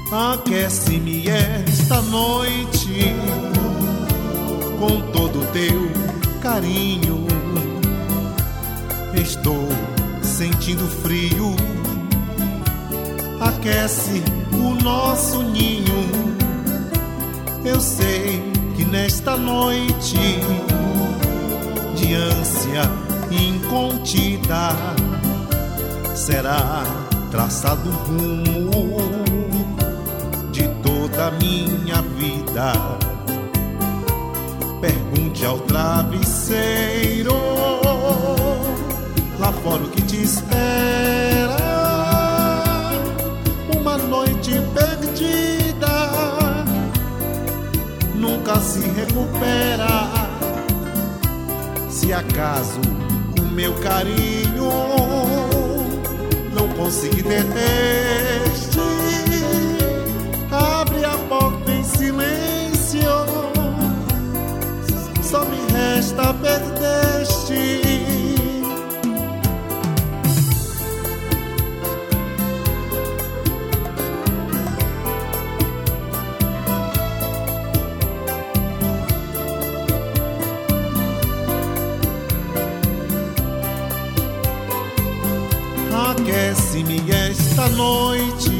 Aquece-me esta noite com todo teu carinho. Estou sentindo frio. Aquece o nosso ninho. Eu sei que nesta noite de ânsia incontida será traçado o rumo de toda a minha vida. Pergunte ao travesseiro lá fora o que te espera. Uma noite perdida nunca se recupera. Se acaso o meu carinho não conseguir deteste, abre a porta em silêncio, só me resta perdeste. Aquece-me esta noite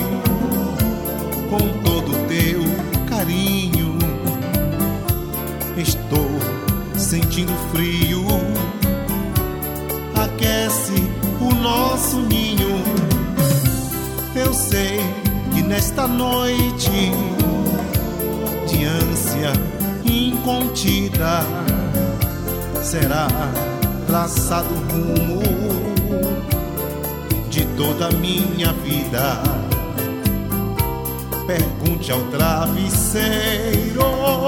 com todo teu carinho. Estou sentindo frio. Aquece o nosso ninho. Eu sei que nesta noite de ânsia incontida será traçado o rumo de toda a minha vida. Pergunte ao travesseiro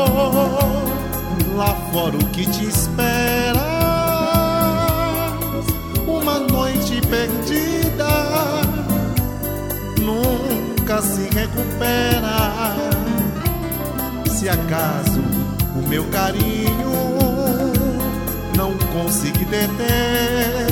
lá fora o que te espera. Uma noite perdida nunca se recupera. Se acaso o meu carinho não conseguir deter,